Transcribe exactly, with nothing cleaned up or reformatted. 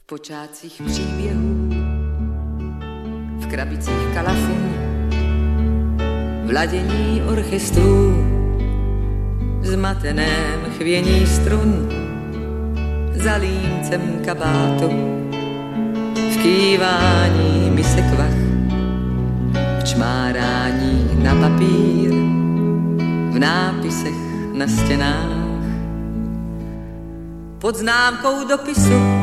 V počátcích příběhů, v krabicích kalafů, v ladění orchestrů, v zmateném chvění strun, za límcem kabátu, v kývání misek vach, v čmárání na papír, v nápisech na stěnách. Pod známkou dopisu